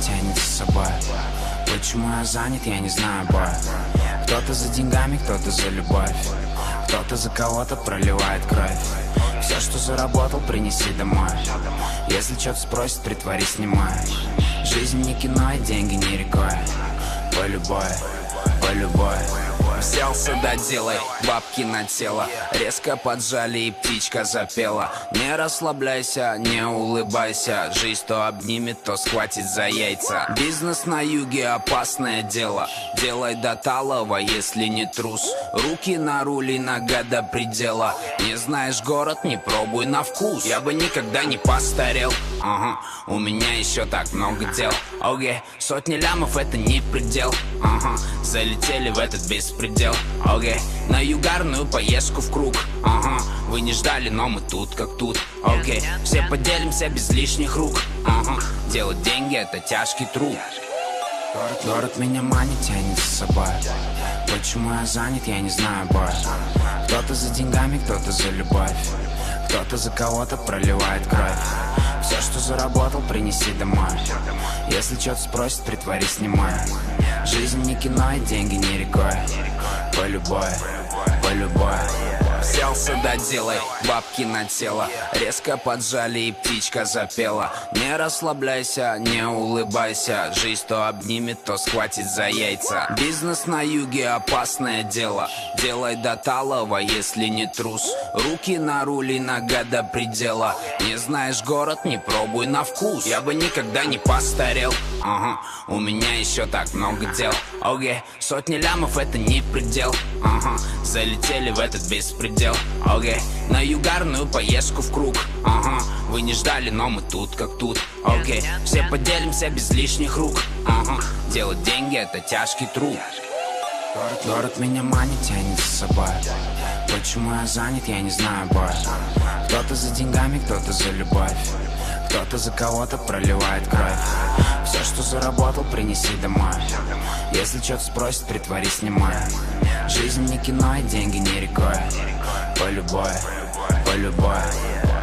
тянет за собой. Почему я занят, я не знаю, бой. Кто-то за деньгами, кто-то за любовь, кто-то за кого-то проливает кровь. Все, что заработал, принеси домой. Если что-то спросит, притворись немой. Жизнь не кино и деньги не рекой. По любой, по любой. Взялся, да делай, бабки на тело. Резко поджали и птичка запела. Не расслабляйся, не улыбайся. Жизнь то обнимет, то схватит за яйца. Бизнес на юге опасное дело. Делай до талого, если не трус. Руки на руль и нога до предела. Не знаешь город, не пробуй на вкус. Я бы никогда не постарел. Ага, у меня еще так много дел. Окей, сотни лямов это не предел. Ага, залетели в этот беспредел. Окей, на югарную поездку в круг. Ага, вы не ждали, но мы тут как тут. Окей, все поделимся без лишних рук. Ага, делать деньги это тяжкий труд. Город меня манит, тянет за собой. Почему я занят, я не знаю, бой. Кто-то за деньгами, кто-то за любовь, кто-то за кого-то проливает кровь. Все, что заработал, принеси домой. Если что-то спросит, притворись немой. Жизнь не кино и деньги не рекой. По любой, по любой. Взялся, да делай, бабки на тело. Резко поджали и птичка запела. Не расслабляйся, не улыбайся. Жизнь то обнимет, то схватит за яйца. Бизнес на юге опасное дело. Делай до талого, если не трус. Руки на руль и нога до предела. Не знаешь город, не пробуй на вкус. Я бы никогда не постарел. Ага, у меня еще так много дел. Окей, сотни лямов это не предел. Ага, залетели в этот беспредел. Окей, на югарную поездку в круг. Ага, вы не ждали, но мы тут как тут. Окей, все поделимся без лишних рук. Ага, делать деньги это тяжкий труд. Город меня манит, тянет за собой. Почему я занят, я не знаю, бой. Кто-то за деньгами, кто-то за любовь, кто-то за кого-то проливает кровь. Все, что заработал, принеси домой. Если что-то спросит, притворись немой. Жизнь не кино и деньги не рекой. По любой, по любой.